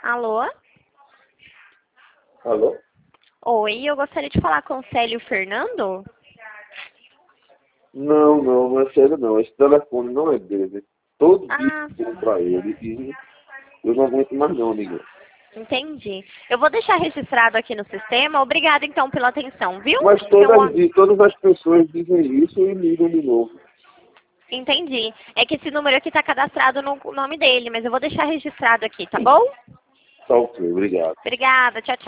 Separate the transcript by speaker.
Speaker 1: Alô?
Speaker 2: Alô?
Speaker 1: Oi, eu gostaria de falar com o Célio Fernando.
Speaker 2: Não é sério não. Esse telefone não é dele. Todo dia eu ligo pra ele e eu não aguento mais não, amigo.
Speaker 1: Entendi. Eu vou deixar registrado aqui no sistema. Obrigada, então, pela atenção, viu?
Speaker 2: Mas todas as pessoas dizem isso e ligam de novo.
Speaker 1: Entendi. É que esse número aqui está cadastrado no nome dele, mas eu vou deixar registrado aqui, tá bom?
Speaker 2: Tá ok, obrigado.
Speaker 1: Obrigada, tchau, tchau.